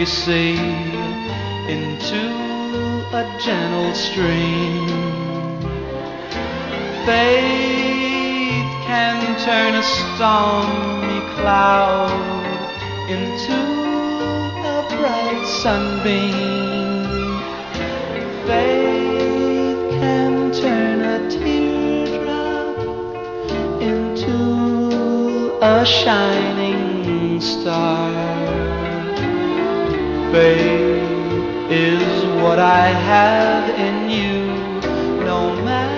weary sea into a gentle stream. Faith can turn a stormy cloud into a bright sunbeam. Faith can turn a teardrop into a shining star. Faith is what I have in you, no matter